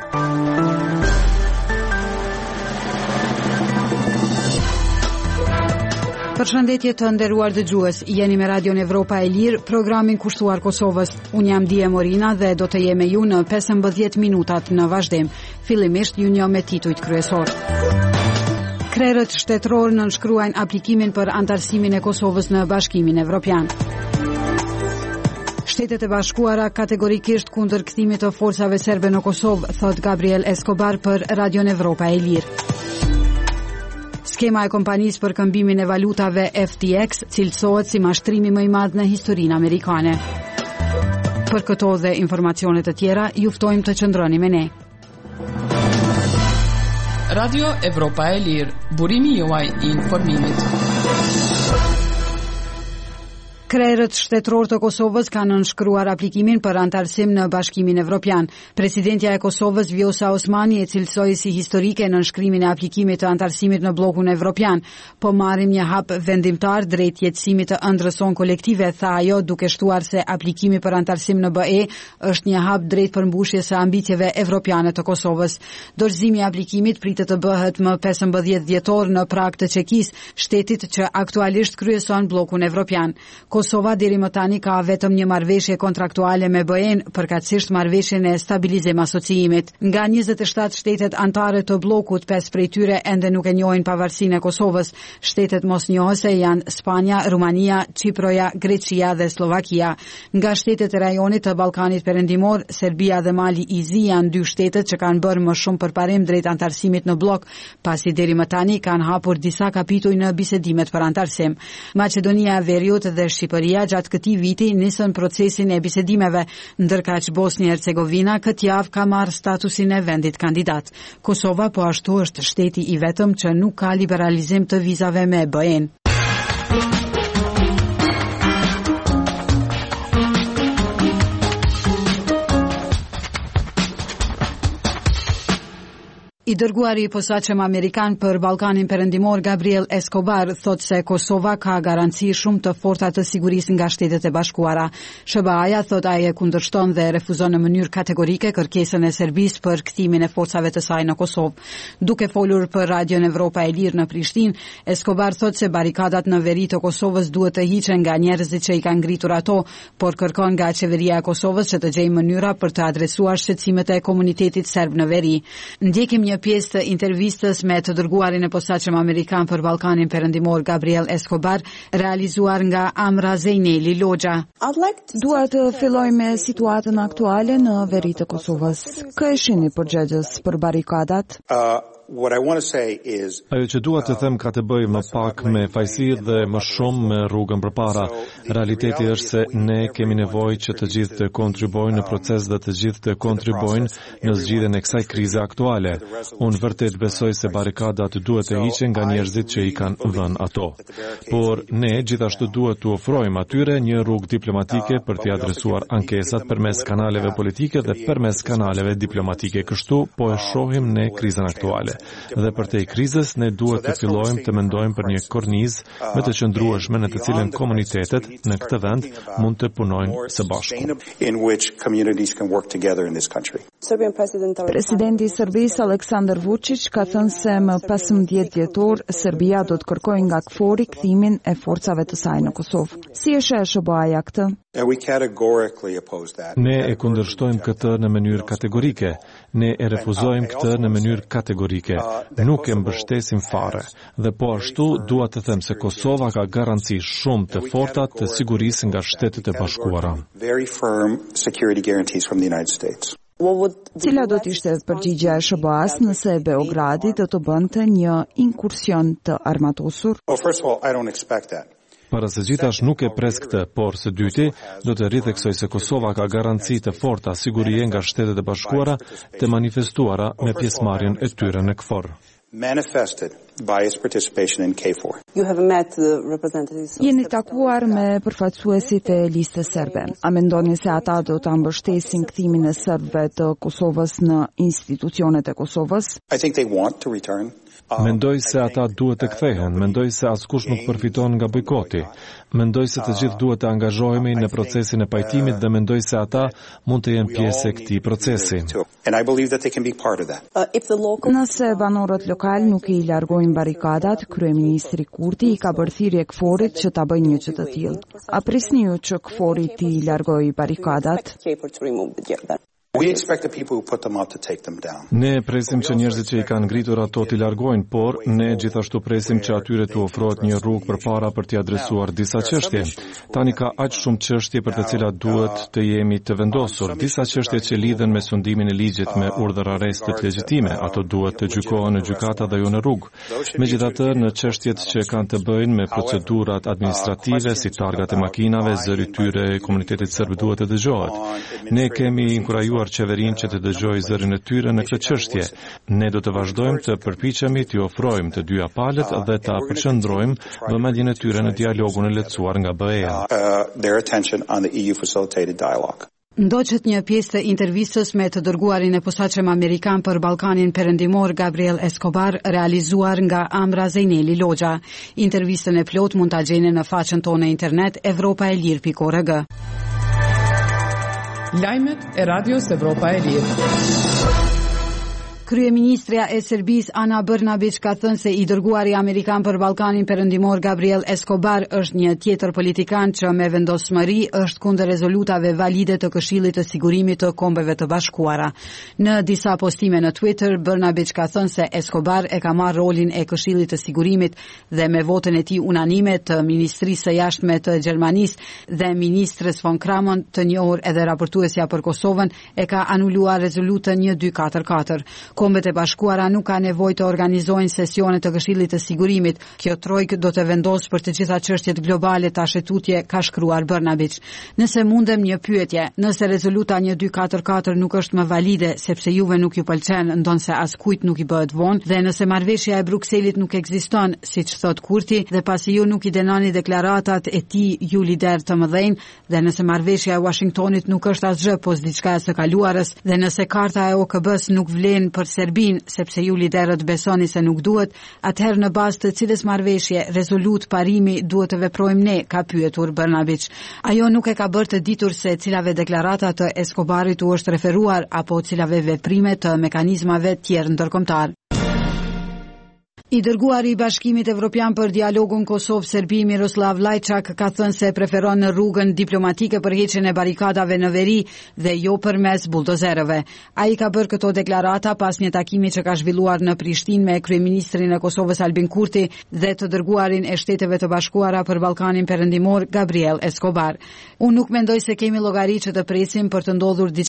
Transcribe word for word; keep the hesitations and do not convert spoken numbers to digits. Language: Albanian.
Përshëndetje të nderuar dëgjues, jeni me Radion Evropa e Lirë, programin kushtuar Kosovës. Unë jam Dije Morina dhe do të jem me ju në pesëmbëdhjetë minutat në vazhdim. Fillimisht ju njoh me titujt kryesor. Krerët shtetëror nënshkruajnë aplikimin për antarësimin e Kosovës në Bashkimin Evropian. Shtetet e Bashkuara kategorikisht kundër kthimit të forcave serbe në Kosovë, thot Gabriel Escobar për Radion Evropa e Lirë. Skema e kompanisë për këmbimin e valutave F T X cilësohet si mashtrimi më i madh në historinë amerikane. Për këto dhe informacione të tjera, ju ftojmë të qëndroni me ne. Radio Evropa e Lirë, burimi juaj i informimit. Krerët shtetëror të Kosovës kanë nënshkruar aplikimin për antarësim në Bashkimin Evropian. Presidentja e Kosovës Vjosa Osmani e cilësoi si historike nënshkrimin e aplikimit të antarësimit në bllokun evropian. Po marrim një hap vendimtar drejt jetësimit të ëndrrës son kolektive, tha ajo, duke shtuar se aplikimi për antarësim në B E është një hap drejt përmbushjes së ambicjeve evropiane të Kosovës. Dorëzimi i aplikimit pritet të bëhet më pesëmbëdhjetë dhjetor në Prag të Çekisë, shtetit që aktualisht kryeson bllokun evropian. Kosova deri më tani ka vetëm një marrëveshje kontraktuale me B E-n, përkatësisht marrëveshjen e stabilizim asociimit. Nga njëzet e shtatë shtetet anëtare të bllokut, pesë prej tyre ende nuk e njohin pavarësinë e Kosovës. Shtetet mosnjohëse janë Spanja, Rumania, Çiproja, Greqia dhe Slovakia. Nga shtetet e rajonit të Ballkanit Perëndimor, Serbia dhe Mali i Zi janë dy shtetet që kanë bërë më shumë përparim drejt antarësimit në blok, pasi deri më tani kanë hapur disa kapituj në bisedimet për antarësim. Maqedonia e Veriut dhe Shqipëria gjatë këtij viti nisën procesin e bisedimeve, ndërkaq Bosnia e Hercegovina këtë javë ka marrë statusin e vendit kandidat. Kosova po ashtu është shteti i vetëm që nuk ka liberalizim të vizave me B E-n. I dërguari i posaçëm amerikan për Ballkanin Perëndimor Gabriel Escobar thot se Kosova ka garanci shumë të forta të sigurisë nga Shtetet e Bashkuara. S B A-ja thot ai e kundërshton dhe refuzon në mënyrë kategorike kërkesën e Serbisë për kthimin e forcave të saj në Kosovë. Duke folur për Radion Evropa e Lirë në Prishtinë, Escobar thot se barikadat në veri të Kosovës duhet të hiqen nga njerëzit që i kanë ngritur ato, por kërkon nga qeveria e Kosovës që të gjejë mënyra për të adresuar shqetësimet e komunitetit serb në veri. Ndjekim një pjesë të intervistës me të dërguarin e posaçëm amerikan për Ballkanin Perëndimor Gabriel Escobar, realizuar nga Amra Zejneli Loxha. Dua të filloj me situatën aktuale në veri të Kosovës. Kë e shihni përgjegjës për barikadat? Uh... Ajo që dua të them ka të bëjë më pak me fajsi dhe më shumë me rrugën përpara. Realiteti është se ne kemi nevojë që të gjithë të kontribuojnë në proces dhe të gjithë të kontribuojnë në zgjidhjen e kësaj krize aktuale. Unë vërtet besoj se barikadat duhet të hiqen nga njerëzit që i kanë vënë ato. Por ne gjithashtu duhet të ofrojmë atyre një rrugë diplomatike për t'i adresuar ankesat përmes kanaleve politike dhe përmes kanaleve diplomatike. Kështu po e shohim ne krizën aktuale. Dhe për te i krizës, ne duhet të fillojmë të mendojmë për një kornizë me të qëndrueshme në të cilën komunitetet në këtë vend mund të punojnë së bashku. Presidenti i Serbisë Aleksandar Vučić ka thënë se më pesëmbëdhjetë dhjetor Serbia do të kërkojë nga KFOR-i kthimin e forcave të saj në Kosovë. Si e sheh S B A-ja këtë? Ne e kundërshtojmë këtë në mënyrë kategorike. Ne e refuzojmë këtë në mënyrë kategorike. Nuk e mbështesim fare. Dhe po ashtu dua të them se Kosova ka garanci shumë të forta të sigurisë nga Shtetet e Bashkuara. Cila do të ishte përgjigjja e S B A-s nëse Beogradi do të bënte një inkursion të armatosur? Para së gjithash nuk e pres këtë, por së dyti do të ritheksoj se Kosova ka garanci të forta sigurie nga Shtetet e Bashkuara të manifestuara me pjesëmarrjen e tyre në KFOR. by its participation in K four. You have met the representatives. Jeni takuar me përfaqësuesit e listës serbe. A mendoni se ata do ta mbështesin kthimin e serbëve të Kosovës në institucionet e Kosovës? I think they want to return. Mendoj se ata duhet të kthehen, mendoj se askush nuk përfiton nga bojkoti. Mendoj se të gjithë duhet të angazhohemi në procesin e pajtimit dhe mendoj se ata mund të jenë pjesë e këtij procesi. And I believe that they can be part of that. Nëse banorët lokal nuk i largojnë barikadat, kryeministri Kurti i ka bërë thirrje Kforit që ta bëjnë një gjë të tillë. A prisni ju që Kfori t'i largojë barikadat? We expect the people who put them up to take them down. Ne presim që njerëzit që i kanë ngritur ato t'i largojnë, por ne gjithashtu presim që atyre t'u ofrohet një rrugë përpara për t'i adresuar disa çështje. Tani ka aq shumë çështje për të cilat duhet të jemi të vendosur, disa çështje që lidhen me sundimin e ligjit me urdhër arrestit legjitime, ato duhet të gjykohen në gjykata dhe jo në rrugë. Megjithatë, në çështjet që kanë të bëjnë me procedurat administrative si targat e makinave, zëri tyre e komunitetit serb duhet të dëgjohet. Ne kemi inkurajuar qeverinë që të dëgjojë zërin e tyre në këtë çështje. Ne do të vazhdojmë të përpiqemi t'i ofrojmë të dyja palët dhe ta përqendrojmë vëmendjen e tyre në dialogun e lehtësuar nga B E A. Their attention on the E U facilitated dialogue. Ndoqët një pjesë të intervistës me të dërguarin e posaçëm amerikan për Ballkanin Perëndimor Gabriel Escobar, realizuar nga Amra Zejneli Loxha. Intervistën e plot mund ta gjeni në faqen tonë internet evropaelir pikë org. Lajmet e Radios Evropa e Lirë. Kryeministrja e Serbisë Ana Brnabić ka thënë se i dërguari amerikan për Ballkanin Perëndimor Gabriel Escobar është një tjetër politikan që me vendosmëri është kundër rezolutave valide të Këshillit të Sigurimit të Kombeve të Bashkuara. Në disa postime në Twitter, Brnabić ka thënë se Escobar e ka marrë rolin e Këshillit të Sigurimit dhe me votën e tij unanime të Ministrisë së Jashtme të Gjermanisë dhe ministres von Kramon, të njohur edhe raportuesja për Kosovën, e ka anuluar rezolutën një dy katër katër. Kombet e Bashkuara nuk ka nevojë të organizojnë sesione të Këshillit të Sigurimit. Kjo trojkë do të vendosë për të gjitha çështjet globale tash tutje, ka shkruar Brnabić. Nëse mundem një pyetje, nëse rezoluta një dy katër katër nuk është më valide sepse juve nuk ju pëlqen, ndonse askujt nuk i bëhet vonë, dhe nëse marrëveshja e Brukselit nuk ekziston, siç thot Kurti, dhe pasi ju nuk i denoni deklaratat e tij ju lider të mëdhenj, dhe nëse marrëveshja e Washingtonit nuk është asgjë pos diçka e së kaluarës, dhe nëse karta e O K B-s nuk vlen për Serbin, sepse ju liderët besoni se nuk duhet, atëherë në bazë të cilës marrëveshje, rezolut, parimi duhet të veprojmë ne, ka pyetur Brnabić. Ajo nuk e ka bërë të ditur se cilave deklarata të Escobarit u është referuar apo cilave veprime të mekanizmave tjerë ndërkombëtar. I dërguari i Bashkimit Evropian për dialogun Kosovë-Serbi Miroslav Lajçak ka thënë se preferon në rrugën diplomatike përheqjen e barikadave në veri dhe jo përmes buldozerëve. Ai ka bërë këto deklarata pas një takimi që ka zhvilluar në Prishtinë me kryeministrin e Kosovës Albin Kurti dhe të dërguarin e Shteteve të Bashkuara për Ballkanin Perëndimor Gabriel Escobar. Unë nuk mendoj se kemi llogari që të presim për të ndodhur